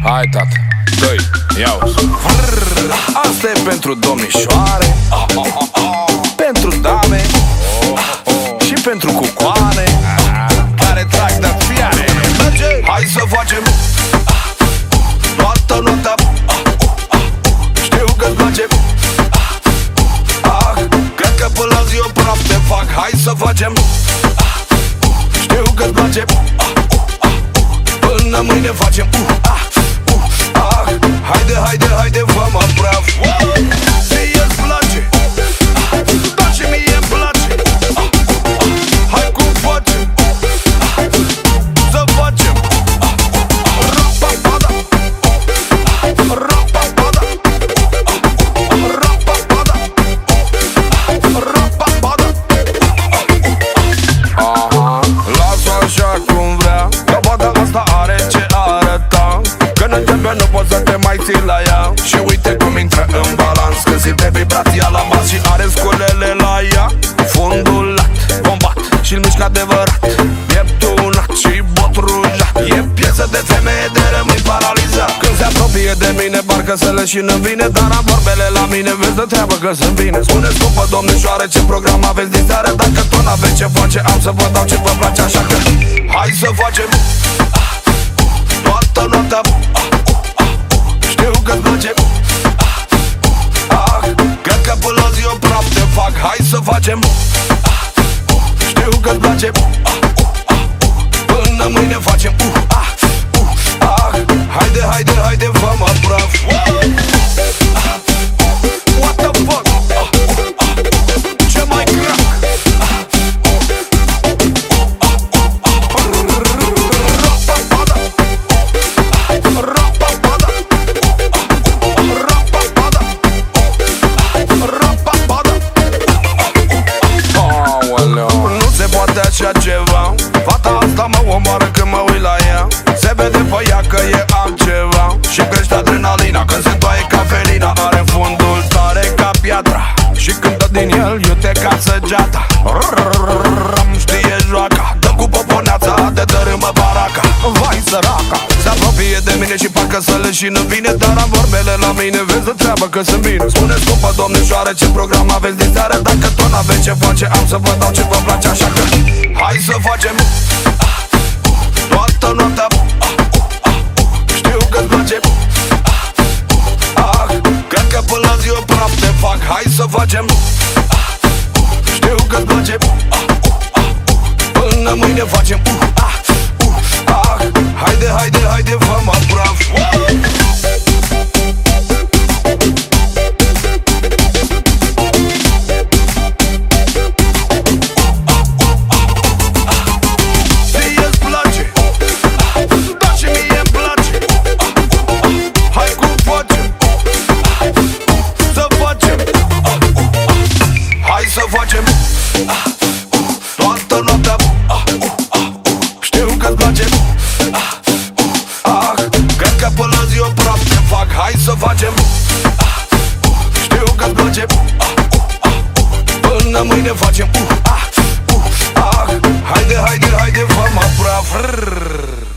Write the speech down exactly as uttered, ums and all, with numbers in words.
Hai, tată, dă-i, ia-o. Asta e pentru domnișoare, pentru dame și pentru cucoane care trag de fiare. Hai să facem toată noaptea. Știu că-ți place. Ah, cred că până la zi o praf te fac. Hai să facem. Știu că-ți place. Până mâine facem. uh, ah, uh, ah. Haide, haide, haide, fă-mă praf. Ție-ți place, dar și mie-mi place. Hai cum facem să facem. Rapapada, rapapada, rapapada, rapapada. Aha, lasă așa cum vrea, că fata asta are ce arăta. Când începe nu poți să te mai ții la ea. Și uite cum intră în balans, când simte vibrația la bas și are sculele la ea. Fundul lat, bombat și-l mișcă adevărat. Pieptul unat și bot rujat. E piesă de femeie de rămâi paralizat. Când se apropie de mine, parcă se leșină vine. Dar am vorbele la mine, vezi de treabă că sunt bine. Spune scumpă domnișoare, ce program aveți din seară? Dacă tot n-aveți ce face, am să vă dau ce vă place. Așa că hai să facem toată noaptea. Știu că-ți place. Ah, cred că până la zi o praf te fac. Hai să facem. Știu că-ți place. Până mâine facem. uh, ah, uh, ah. Haide, haide, haide, fă-mă praf. What the fuck? Ce mai crack? Nu se poate așa ceva. Fata asta mă omoară când mă uit la ea. Se vede pe ea că e altceva. Și crește adrenalina când se toaie ca felina. Are fundul tare ca piatra și cântă din el iute ca săgeata. Știe joaca, dă cu poponeața, de dărâmă baraca. Vai săraca, se apropie de mine și parcă să leșină vine. Dar am vorbele la mine, vezi de treabă că sunt bine. Spune scumpă domnișoare, ce program aveți din seară? Dacă tot n-aveți ce face, am să vă dau ce vă place. Așa că hai să facem toată noaptea. Știu că-ți place. Ah, cred că până la zi o praf te fac. Hai să facem. Știu că-ți place. Până mâine facem. uh, ah, uh, ah. Haide, haide, haide, fă-mă praf. Ție-ți place, dar și mie-mi place. Hai cum facem să facem. Hai să facem toată noaptea. Știu că-ți place. Ah, cred că până la zi o praf te fac. Hai să facem. Știu că-ți place. Până mâine facem. uh, ah, uh, ah. Haide, haide, haide, fă-mă praf.